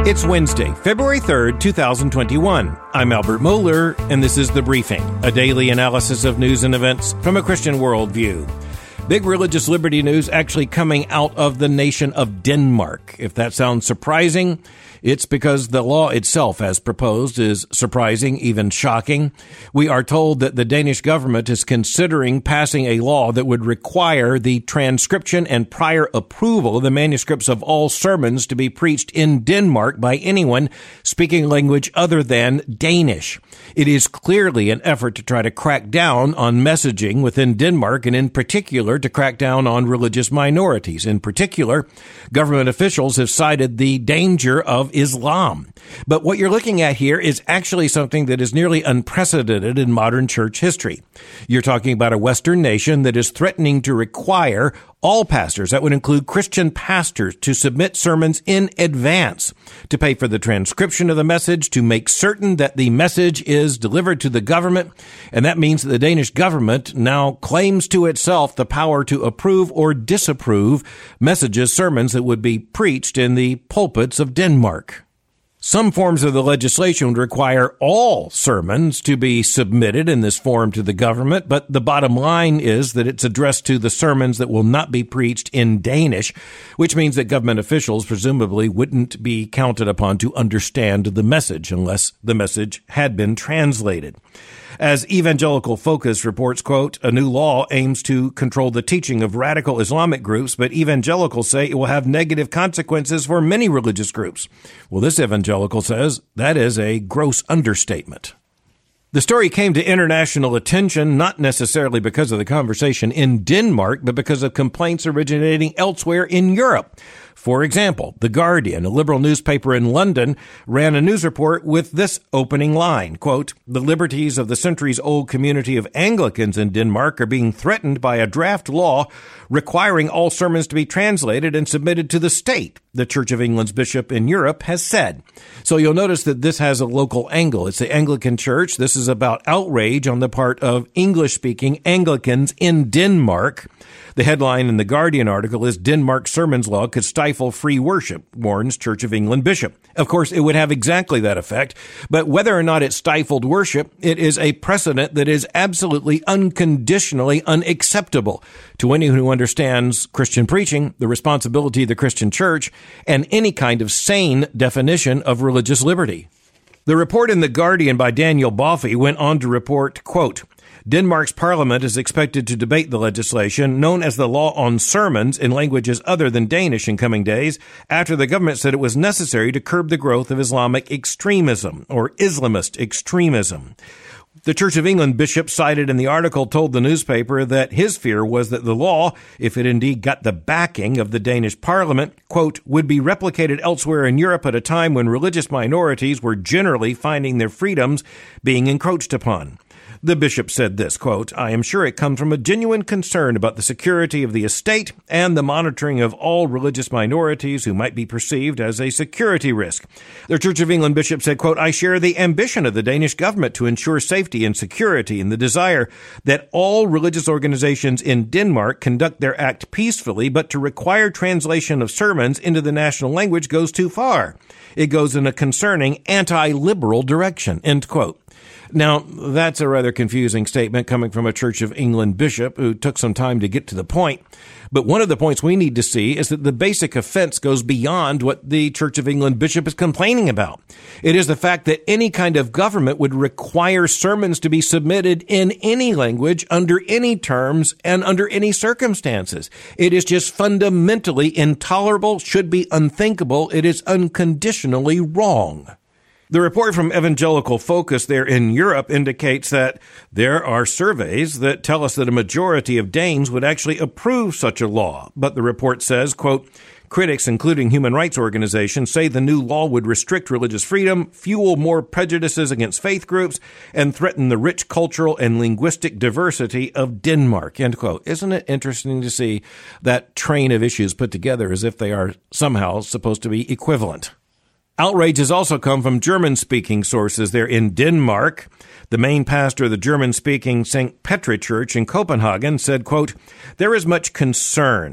It's Wednesday, February 3rd, 2021. I'm Albert Mohler, and this is The Briefing, a daily analysis of news and events from a Christian worldview. Big religious liberty news actually coming out of the nation of Denmark. If that sounds surprising, it's because the law itself, as proposed, is surprising, even shocking. We are told that the Danish government is considering passing a law that would require the transcription and prior approval of the manuscripts of all sermons to be preached in Denmark by anyone speaking language other than Danish. It is clearly an effort to try to crack down on messaging within Denmark, and in particular to crack down on religious minorities. In particular, government officials have cited the danger of Islam. But what you're looking at here is actually something that is nearly unprecedented in modern church history. You're talking about a Western nation that is threatening to require all pastors, that would include Christian pastors, to submit sermons in advance, to pay for the transcription of the message, to make certain that the message is delivered to the government. And that means that the Danish government now claims to itself the power to approve or disapprove messages, sermons that would be preached in the pulpits of Denmark. Some forms of the legislation would require all sermons to be submitted in this form to the government, but the bottom line is that it's addressed to the sermons that will not be preached in Danish, which means that government officials presumably wouldn't be counted upon to understand the message unless the message had been translated. As Evangelical Focus reports, quote, a new law aims to control the teaching of radical Islamic groups, but evangelicals say it will have negative consequences for many religious groups. Well, this evangelical says that is a gross understatement. The story came to international attention not necessarily because of the conversation in Denmark, but because of complaints originating elsewhere in Europe. For example, The Guardian, a liberal newspaper in London, ran a news report with this opening line, quote, the liberties of the centuries-old community of Anglicans in Denmark are being threatened by a draft law requiring all sermons to be translated and submitted to the state, the Church of England's bishop in Europe has said. So you'll notice that this has a local angle. It's the Anglican Church. This is about outrage on the part of English-speaking Anglicans in Denmark. The headline in the Guardian article is Denmark's sermons law could stifle free worship, warns Church of England bishop. Of course, it would have exactly that effect, but whether or not it stifled worship, it is a precedent that is absolutely unconditionally unacceptable to anyone who understands Christian preaching, the responsibility of the Christian church, and any kind of sane definition of religious liberty. The report in The Guardian by Daniel Boffey went on to report, quote, Denmark's parliament is expected to debate the legislation known as the Law on Sermons in languages other than Danish in coming days, after the government said it was necessary to curb the growth of Islamic extremism or Islamist extremism. The Church of England bishop cited in the article told the newspaper that his fear was that the law, if it indeed got the backing of the Danish parliament, quote, would be replicated elsewhere in Europe at a time when religious minorities were generally finding their freedoms being encroached upon. The bishop said this, quote, I am sure it comes from a genuine concern about the security of the estate and the monitoring of all religious minorities who might be perceived as a security risk. The Church of England bishop said, quote, I share the ambition of the Danish government to ensure safety and security and the desire that all religious organizations in Denmark conduct their act peacefully, but to require translation of sermons into the national language goes too far. It goes in a concerning anti-liberal direction, end quote. Now, that's a rather confusing statement coming from a Church of England bishop who took some time to get to the point. But one of the points we need to see is that the basic offense goes beyond what the Church of England bishop is complaining about. It is the fact that any kind of government would require sermons to be submitted in any language, under any terms, and under any circumstances. It is just fundamentally intolerable, should be unthinkable. It is unconditionally wrong. The report from Evangelical Focus there in Europe indicates that there are surveys that tell us that a majority of Danes would actually approve such a law. But the report says, quote, critics, including human rights organizations, say the new law would restrict religious freedom, fuel more prejudices against faith groups, and threaten the rich cultural and linguistic diversity of Denmark, end quote. Isn't it interesting to see that train of issues put together as if they are somehow supposed to be equivalent? Outrage has also come from German-speaking sources there in Denmark. The main pastor of the German-speaking St. Petra Church in Copenhagen said, quote, there is much concern.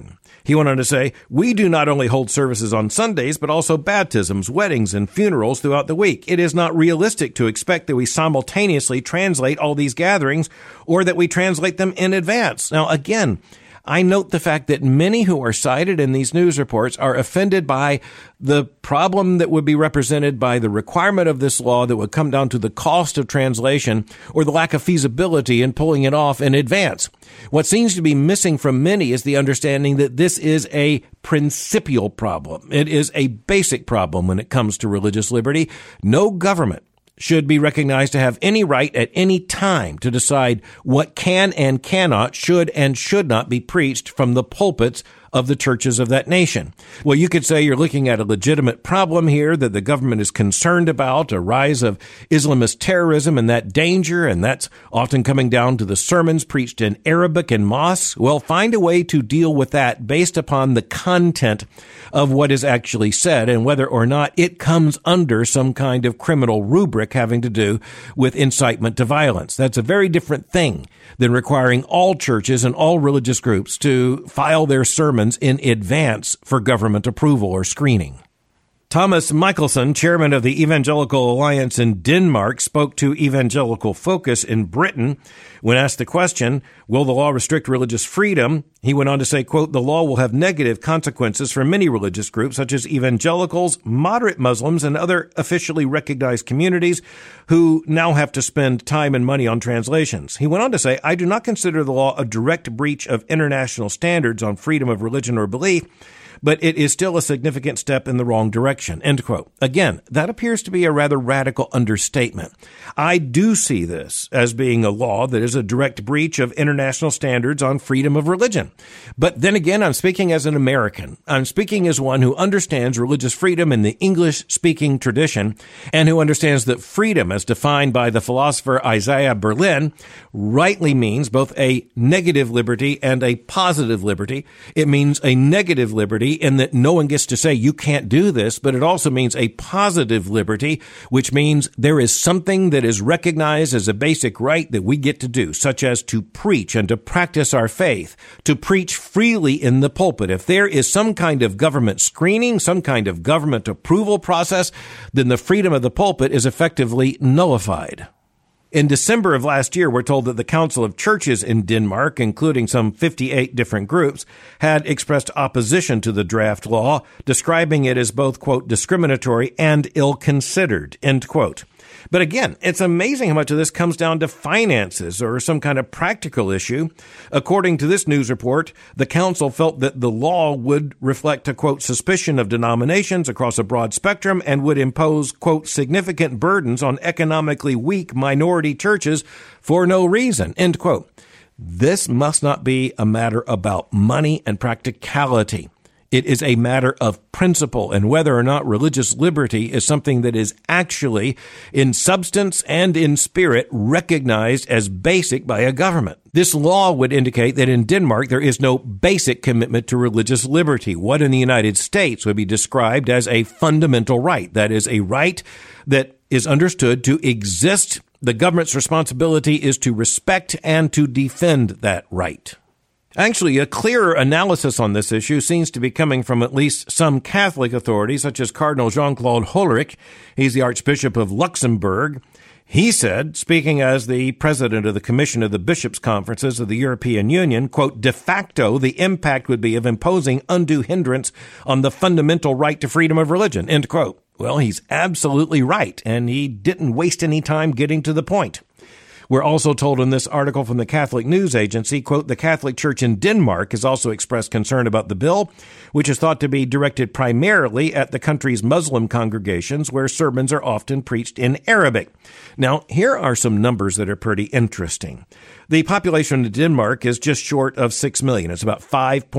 He went on to say, "We do not only hold services on Sundays, but also baptisms, weddings, and funerals throughout the week. It is not realistic to expect that we simultaneously translate all these gatherings or that we translate them in advance." Now, again, I note the fact that many who are cited in these news reports are offended by the problem that would be represented by the requirement of this law that would come down to the cost of translation or the lack of feasibility in pulling it off in advance. What seems to be missing from many is the understanding that this is a principial problem. It is a basic problem when it comes to religious liberty. No government should be recognized to have any right at any time to decide what can and cannot, should and should not be preached from the pulpits of the churches of that nation. Well, you could say you're looking at a legitimate problem here that the government is concerned about, a rise of Islamist terrorism and that danger, and that's often coming down to the sermons preached in Arabic in mosques. Well, find a way to deal with that based upon the content of what is actually said and whether or not it comes under some kind of criminal rubric having to do with incitement to violence. That's a very different thing than requiring all churches and all religious groups to file their sermons in advance for government approval or screening. Thomas Michelson, chairman of the Evangelical Alliance in Denmark, spoke to Evangelical Focus in Britain when asked the question, will the law restrict religious freedom? He went on to say, quote, "The law will have negative consequences for many religious groups, such as evangelicals, moderate Muslims, and other officially recognized communities who now have to spend time and money on translations." He went on to say, "I do not consider the law a direct breach of international standards on freedom of religion or belief, but it is still a significant step in the wrong direction." End quote. Again, that appears to be a rather radical understatement. I do see this as being a law that is a direct breach of international standards on freedom of religion. But then again, I'm speaking as an American. I'm speaking as one who understands religious freedom in the English-speaking tradition and who understands that freedom, as defined by the philosopher Isaiah Berlin, rightly means both a negative liberty and a positive liberty. It means a negative liberty in that no one gets to say you can't do this, but it also means a positive liberty, which means there is something that is recognized as a basic right that we get to do, such as to preach and to practice our faith, to preach freely in the pulpit. If there is some kind of government screening, some kind of government approval process, then the freedom of the pulpit is effectively nullified. In December of last year, we're told that the Council of Churches in Denmark, including some 58 different groups, had expressed opposition to the draft law, describing it as both, quote, discriminatory and ill-considered, end quote. But again, it's amazing how much of this comes down to finances or some kind of practical issue. According to this news report, the council felt that the law would reflect a, quote, suspicion of denominations across a broad spectrum and would impose, quote, significant burdens on economically weak minority churches for no reason, end quote. This must not be a matter about money and practicality. It is a matter of principle and whether or not religious liberty is something that is actually, in substance and in spirit, recognized as basic by a government. This law would indicate that in Denmark there is no basic commitment to religious liberty. What in the United States would be described as a fundamental right. That is a right that is understood to exist. The government's responsibility is to respect and to defend that right. Actually, a clearer analysis on this issue seems to be coming from at least some Catholic authorities, such as Cardinal Jean-Claude Hollerich. He's the Archbishop of Luxembourg. He said, speaking as the president of the Commission of the Bishops' Conferences of the European Union, quote, de facto, the impact would be of imposing undue hindrance on the fundamental right to freedom of religion, end quote. Well, he's absolutely right, and he didn't waste any time getting to the point. We're also told in this article from the Catholic News Agency, quote, the Catholic Church in Denmark has also expressed concern about the bill, which is thought to be directed primarily at the country's Muslim congregations, where sermons are often preached in Arabic. Now, here are some numbers that are pretty interesting. The population of Denmark is just short of 6 million. It's about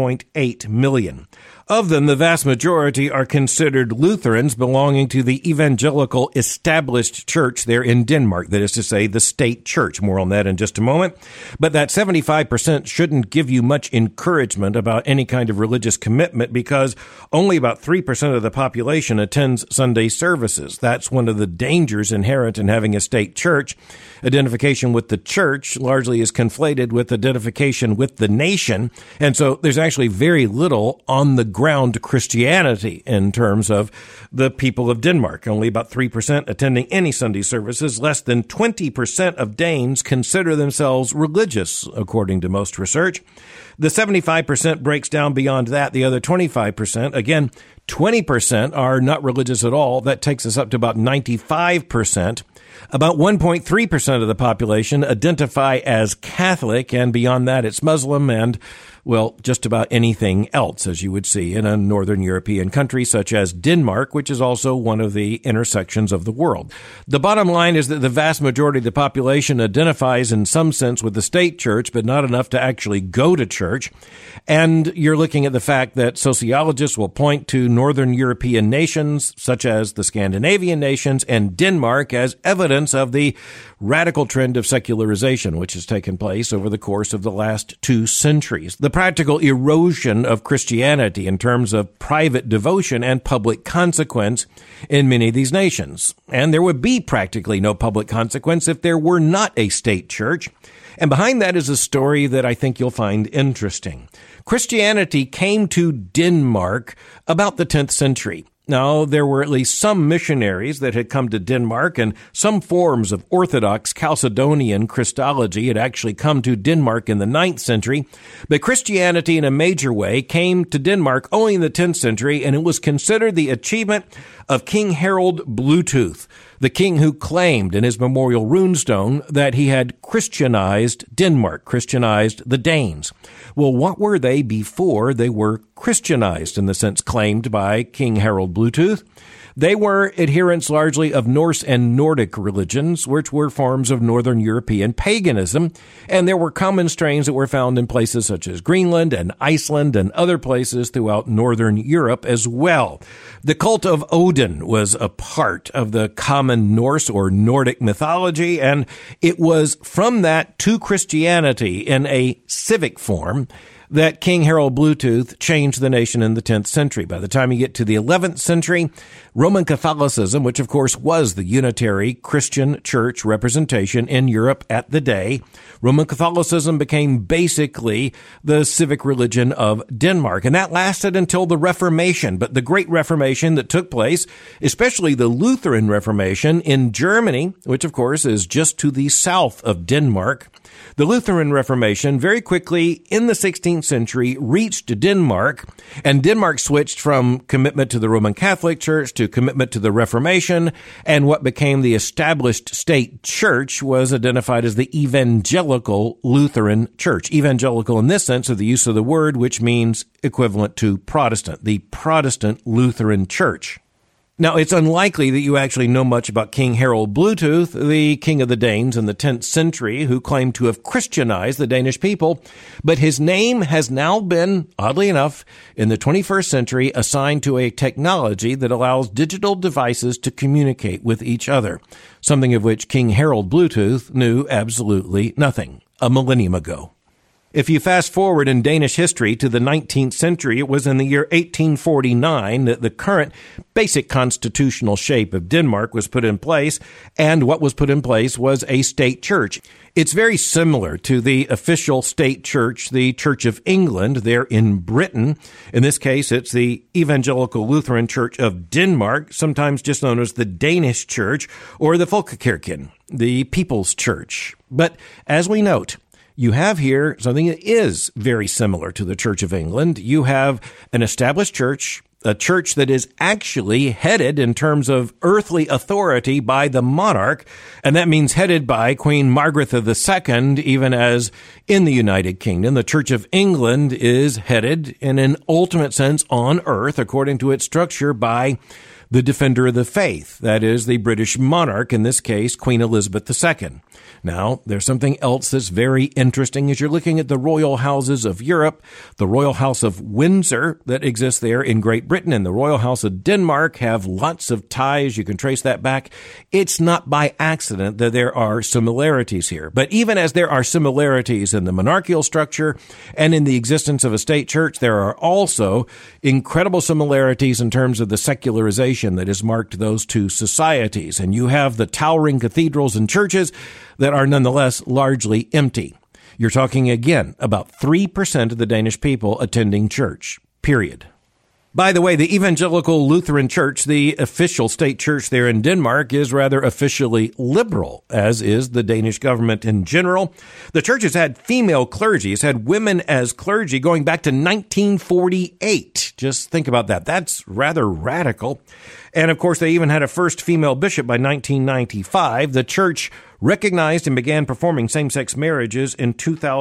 5.8 million. Of them, the vast majority are considered Lutherans belonging to the evangelical established church there in Denmark, that is to say, the state church. More on that in just a moment. But that 75% shouldn't give you much encouragement about any kind of religious commitment because only about 3% of the population attends Sunday services. That's one of the dangers inherent in having a state church. Identification with the church largely actually is conflated with identification with the nation. And so there's actually very little on the ground Christianity in terms of the people of Denmark. Only about 3% attending any Sunday services. Less than 20% of Danes consider themselves religious, according to most research. The 75% breaks down beyond that. The other 25%, again, 20% are not religious at all. That takes us up to about 95%. About 1.3% of the population identify as Catholic, and beyond that, it's Muslim and, well, just about anything else, as you would see in a northern European country such as Denmark, which is also one of the intersections of the world. The bottom line is that the vast majority of the population identifies in some sense with the state church, but not enough to actually go to church. And you're looking at the fact that sociologists will point to northern European nations, such as the Scandinavian nations and Denmark, as evidence of the radical trend of secularization, which has taken place over the course of the last 2 centuries. The practical erosion of Christianity in terms of private devotion and public consequence in many of these nations. And there would be practically no public consequence if there were not a state church. And behind that is a story that I think you'll find interesting. Christianity came to Denmark about the 10th century. Now, there were at least some missionaries that had come to Denmark, and some forms of Orthodox Chalcedonian Christology had actually come to Denmark in the 9th century. But Christianity in a major way came to Denmark only in the 10th century, and it was considered the achievement of King Harald Bluetooth, the king who claimed in his memorial runestone that he had Christianized Denmark, Christianized the Danes. Well, what were they before they were Christianized in the sense claimed by King Harald Bluetooth? They were adherents largely of Norse and Nordic religions, which were forms of Northern European paganism, and there were common strains that were found in places such as Greenland and Iceland and other places throughout Northern Europe as well. The cult of Odin was a part of the common Norse or Nordic mythology, and it was from that to Christianity in a civic form that King Harald Bluetooth changed the nation in the 10th century. By the time you get to the 11th century, Roman Catholicism, which of course was the unitary Christian church representation in Europe at the day, Roman Catholicism became basically the civic religion of Denmark. And that lasted until the Reformation. But the Great Reformation that took place, especially the Lutheran Reformation in Germany, which of course is just to the south of Denmark, the Lutheran Reformation very quickly in the 16th century reached Denmark, and Denmark switched from commitment to the Roman Catholic Church to commitment to the Reformation, and what became the established state church was identified as the Evangelical Lutheran Church. Evangelical in this sense of the use of the word, which means equivalent to Protestant, the Protestant Lutheran Church. Now, it's unlikely that you actually know much about King Harald Bluetooth, the king of the Danes in the 10th century, who claimed to have Christianized the Danish people, but his name has now been, oddly enough, in the 21st century, assigned to a technology that allows digital devices to communicate with each other, something of which King Harald Bluetooth knew absolutely nothing a millennium ago. If you fast forward in Danish history to the 19th century, it was in the year 1849 that the current basic constitutional shape of Denmark was put in place, and what was put in place was a state church. It's very similar to the official state church, the Church of England, there in Britain. In this case, it's the Evangelical Lutheran Church of Denmark, sometimes just known as the Danish Church, or the Folkekirken, the People's Church. But as we note, you have here something that is very similar to the Church of England. You have an established church, a church that is actually headed in terms of earthly authority by the monarch, and that means headed by Queen Margaretha II, even as in the United Kingdom, the Church of England is headed in an ultimate sense on earth, according to its structure, by the defender of the faith, that is, the British monarch, in this case, Queen Elizabeth II. Now, there's something else that's very interesting as you're looking at the royal houses of Europe, the Royal House of Windsor that exists there in Great Britain and the Royal House of Denmark have lots of ties. You can trace that back. It's not by accident that there are similarities here. But even as there are similarities in the monarchical structure and in the existence of a state church, there are also incredible similarities in terms of the secularization that has marked those two societies. And you have the towering cathedrals and churches that are nonetheless largely empty. You're talking again about 3% of the Danish people attending church, period. By the way, the Evangelical Lutheran Church, the official state church there in Denmark, is rather officially liberal, as is the Danish government in general. The church has had female clergy, has had women as clergy going back to 1948. Just think about that. That's rather radical. And of course, they even had a first female bishop by 1995. The church recognized and began performing same-sex marriages in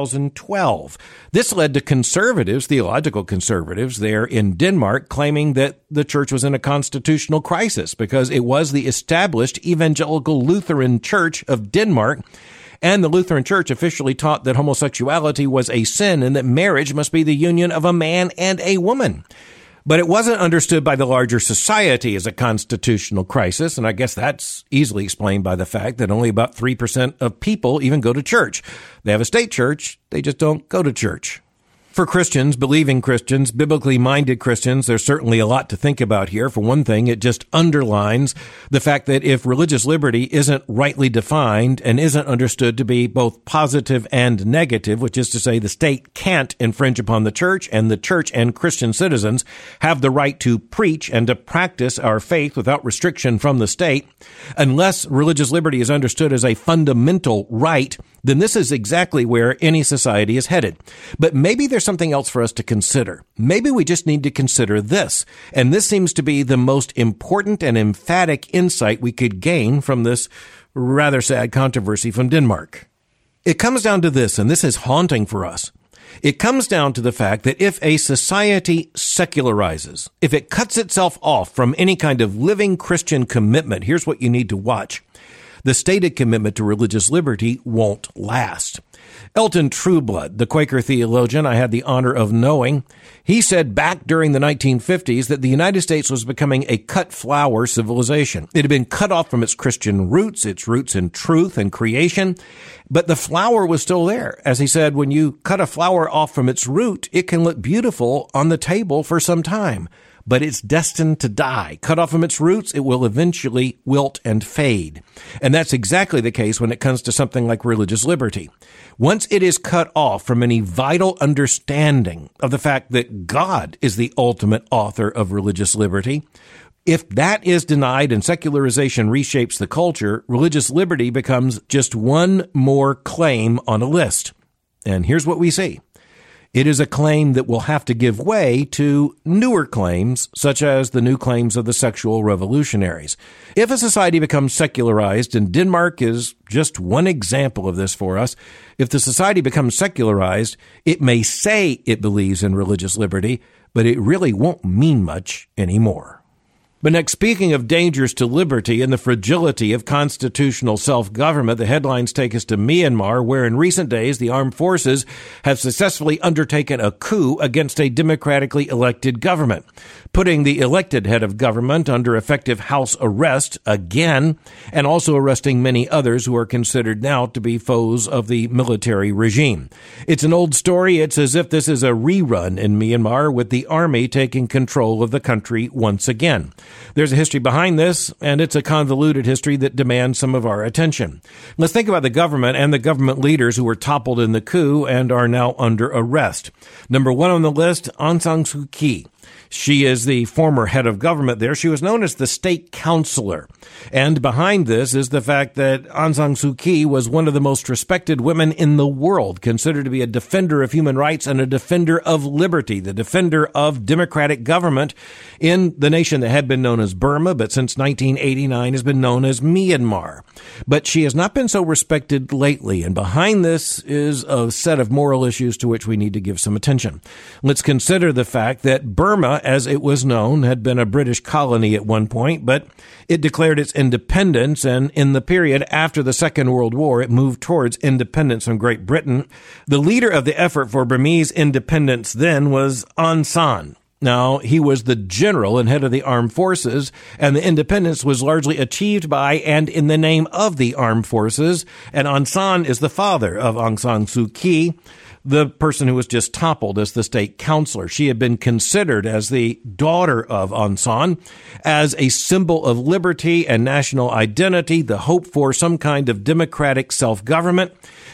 2012. This led to conservatives, theological conservatives there in Denmark, claiming that the church was in a constitutional crisis because it was the established Evangelical Lutheran Church of Denmark. And the Lutheran Church officially taught that homosexuality was a sin and that marriage must be the union of a man and a woman. But it wasn't understood by the larger society as a constitutional crisis, and I guess that's easily explained by the fact that only about 3% of people even go to church. They have a state church, they just don't go to church. For Christians, believing Christians, biblically minded Christians, there's certainly a lot to think about here. For one thing, it just underlines the fact that if religious liberty isn't rightly defined and isn't understood to be both positive and negative, which is to say the state can't infringe upon the church and Christian citizens have the right to preach and to practice our faith without restriction from the state, unless religious liberty is understood as a fundamental right, then this is exactly where any society is headed. But maybe there's something else for us to consider. Maybe we just need to consider this. And this seems to be the most important and emphatic insight we could gain from this rather sad controversy from Denmark. It comes down to this, and this is haunting for us. It comes down to the fact that if a society secularizes, if it cuts itself off from any kind of living Christian commitment, here's what you need to watch. The stated commitment to religious liberty won't last. Elton Trueblood, the Quaker theologian I had the honor of knowing, he said back during the 1950s that the United States was becoming a cut flower civilization. It had been cut off from its Christian roots, its roots in truth and creation, but the flower was still there. As he said, when you cut a flower off from its root, it can look beautiful on the table for some time, but it's destined to die. Cut off from its roots, it will eventually wilt and fade. And that's exactly the case when it comes to something like religious liberty. Once it is cut off from any vital understanding of the fact that God is the ultimate author of religious liberty, if that is denied and secularization reshapes the culture, religious liberty becomes just one more claim on a list. And here's what we see. It is a claim that will have to give way to newer claims, such as the new claims of the sexual revolutionaries. If a society becomes secularized, and Denmark is just one example of this for us, if the society becomes secularized, it may say it believes in religious liberty, but it really won't mean much anymore. But next, speaking of dangers to liberty and the fragility of constitutional self-government, the headlines take us to Myanmar, where in recent days the armed forces have successfully undertaken a coup against a democratically elected government, putting the elected head of government under effective house arrest again, and also arresting many others who are considered now to be foes of the military regime. It's an old story. It's as if this is a rerun in Myanmar, with the army taking control of the country once again. There's a history behind this, and it's a convoluted history that demands some of our attention. Let's think about the government and the government leaders who were toppled in the coup and are now under arrest. Number one on the list, Aung San Suu Kyi. She is the former head of government there. She was known as the state counselor. And behind this is the fact that Aung San Suu Kyi was one of the most respected women in the world, considered to be a defender of human rights and a defender of liberty, the defender of democratic government in the nation that had been known as Burma, but since 1989 has been known as Myanmar. But she has not been so respected lately, and behind this is a set of moral issues to which we need to give some attention. Let's consider the fact that Burma, as it was known, had been a British colony at one point, but it declared its independence, and in the period after the Second World War, it moved towards independence from Great Britain. The leader of the effort for Burmese independence then was Aung San. Now, he was the general and head of the armed forces, and the independence was largely achieved by and in the name of the armed forces, and Aung San is the father of Aung San Suu Kyi, the person who was just toppled as the state counselor. She had been considered as the daughter of Aung San, as a symbol of liberty and national identity, the hope for some kind of democratic self-government.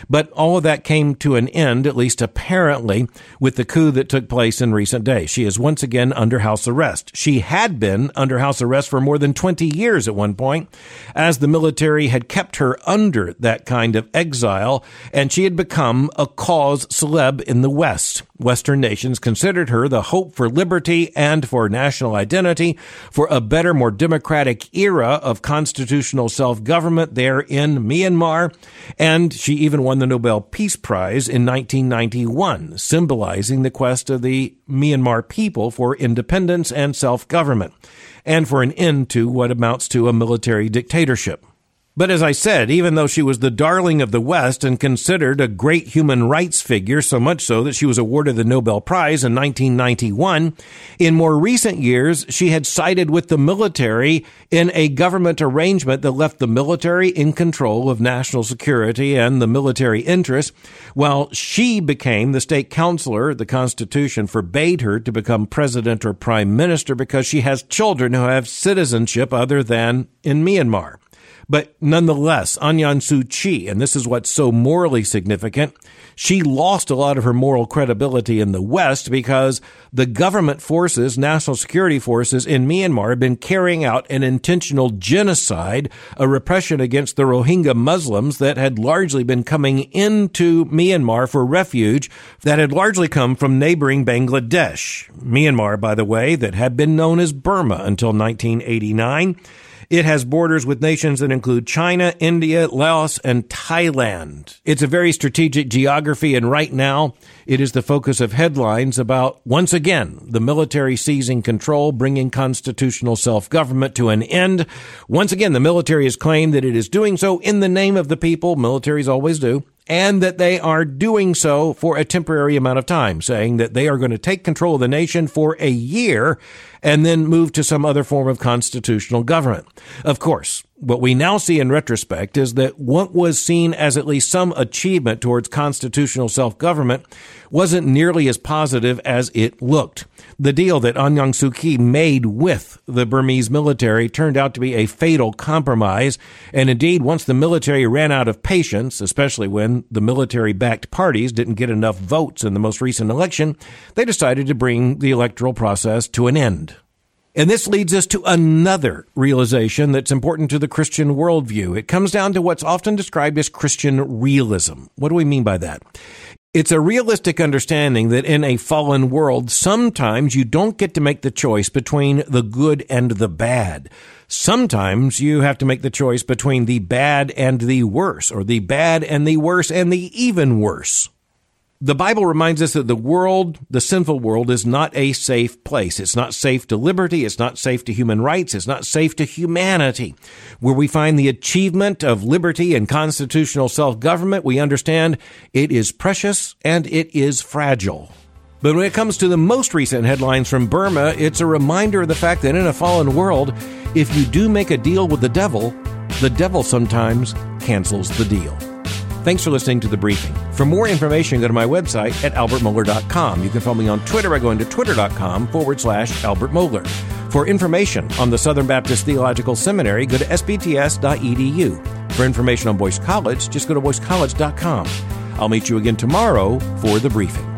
But all of that came to an end, at least apparently, with the coup that took place in recent days. She is once again under house arrest. She had been under house arrest for more than 20 years at one point, as the military had kept her under that kind of exile, and she had become a cause celeb in the West. Western nations considered her the hope for liberty and for national identity, for a better, more democratic era of constitutional self-government there in Myanmar. And she even won the Nobel Peace Prize in 1991, symbolizing the quest of the Myanmar people for independence and self-government, and for an end to what amounts to a military dictatorship. But as I said, even though she was the darling of the West and considered a great human rights figure, so much so that she was awarded the Nobel Prize in 1991, in more recent years, she had sided with the military in a government arrangement that left the military in control of national security and the military interests, while she became the state counselor. The Constitution forbade her to become president or prime minister because she has children who have citizenship other than in Myanmar. But nonetheless, Aung San Suu Kyi, and this is what's so morally significant, she lost a lot of her moral credibility in the West because the government forces, national security forces in Myanmar have been carrying out an intentional genocide, a repression against the Rohingya Muslims that had largely been coming into Myanmar for refuge, that had largely come from neighboring Bangladesh. Myanmar, by the way, that had been known as Burma until 1989. It has borders with nations that include China, India, Laos, and Thailand. It's a very strategic geography, and right now it is the focus of headlines about, once again, the military seizing control, bringing constitutional self-government to an end. Once again, the military has claimed that it is doing so in the name of the people. Militaries always do. And that they are doing so for a temporary amount of time, saying that they are going to take control of the nation for a year and then move to some other form of constitutional government. Of course, what we now see in retrospect is that what was seen as at least some achievement towards constitutional self-government wasn't nearly as positive as it looked. The deal that Aung San Suu Kyi made with the Burmese military turned out to be a fatal compromise, and indeed, once the military ran out of patience, especially when the military-backed parties didn't get enough votes in the most recent election, they decided to bring the electoral process to an end. And this leads us to another realization that's important to the Christian worldview. It comes down to what's often described as Christian realism. What do we mean by that? It's a realistic understanding that in a fallen world, sometimes you don't get to make the choice between the good and the bad. Sometimes you have to make the choice between the bad and the worse, or the bad and the worse and the even worse. The Bible reminds us that the world, the sinful world, is not a safe place. It's not safe to liberty. It's not safe to human rights. It's not safe to humanity. Where we find the achievement of liberty and constitutional self-government, we understand it is precious and it is fragile. But when it comes to the most recent headlines from Burma, it's a reminder of the fact that in a fallen world, if you do make a deal with the devil sometimes cancels the deal. Thanks for listening to The Briefing. For more information, go to my website at albertmohler.com. You can follow me on Twitter by going to twitter.com/Albert Mohler. For information on the Southern Baptist Theological Seminary, go to sbts.edu. For information on Boyce College, just go to boycecollege.com. I'll meet you again tomorrow for The Briefing.